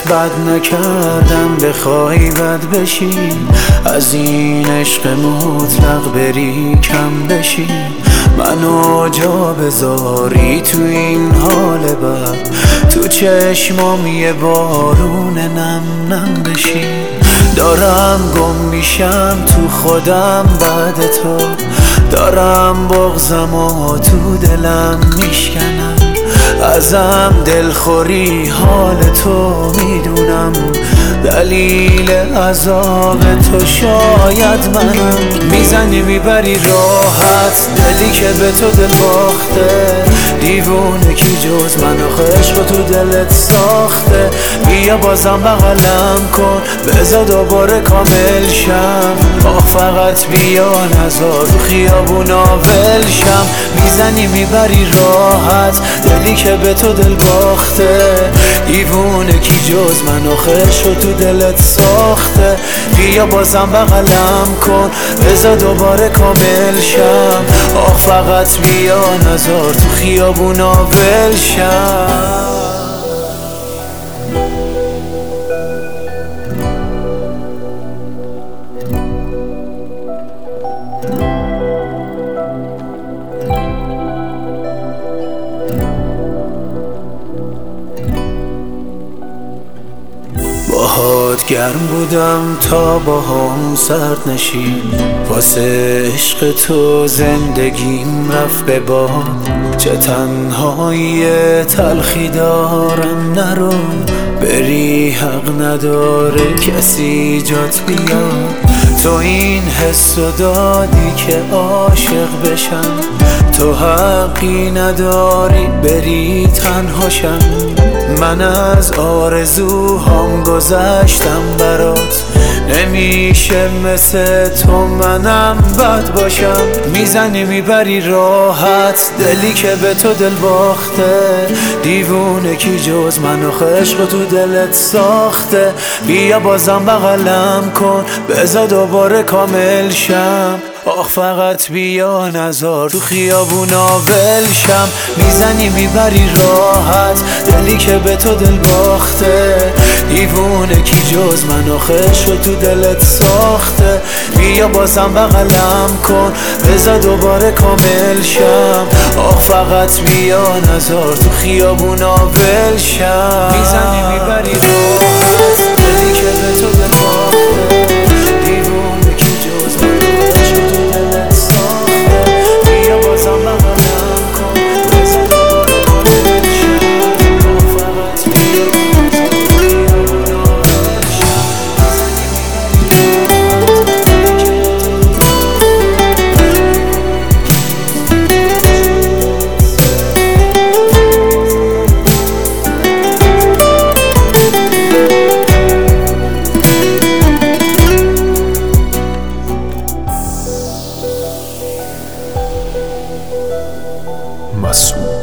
بد نکردم بخوای بد بشی، از این عشق مطلق بری کم بشی، منو جا بذاری تو این حال بد، تو چشمام یه بارون نم نم بشی. دارم گم میشم تو خودم بعد تو، دارم بغضمو تو دلم میشکنم، ازم دلخوری حال تو میدونم، دلیل عذاب تو شاید منم. میزنی میبری راحت دلی که به تو دل باخته، دیوونه کی جز من آخه عشق تو دلت ساخته. بیا بازم بغلم کن بذار دوباره کامل شم، آخ فقط بیا نذار تو خیابونا ول شم. میزنی میبری راحت دلی که به تو دل باخته، دیوونه کی جز من آخه عشق تو دلت ساخته. بیا بازم بغلم کن بذار دوباره کامل شم، آخ فقط بیا نذار تو خیابونا ول شم. باهات گرم بودم تا با هم سرد نشیم، واسه عشق تو زندگیم رفت به باد. چه تنهایی تلخی دارم نرو بری، حق نداره کسی جات بیاد. تو این حسو دادی که عاشق بشم، تو حقی نداری بری تنهاشم. من از آرزوهام گذشتم برات، نمیشه مثل تو منم بد باشم. میزنی میبری راحت دلی که به تو دل باخته، دیوونه کی جز من آخه عشق تو دلت ساخته. بیا بازم بغلم کن بذار دوباره کامل شم، آخ فقط بیا نذار تو خیابونا ول شم. میزنی میبری راحت دلی که به تو دل باخته، دیوونه کی جز من آخه عشق تو دلت ساخته. بیا بازم بغلم کن بذار دوباره کامل شم، آخ فقط بیا نذار تو خیابونا ول شم. میزنی میبری راحت دلی که به تو دل باخته، دیوونه کی جز من آخه عشق تو دلت ساخته. بیا بازم بغلم کن بذار دوباره کامل شم، آخ فقط بیا نذار تو خیابونا ول شم. مسعود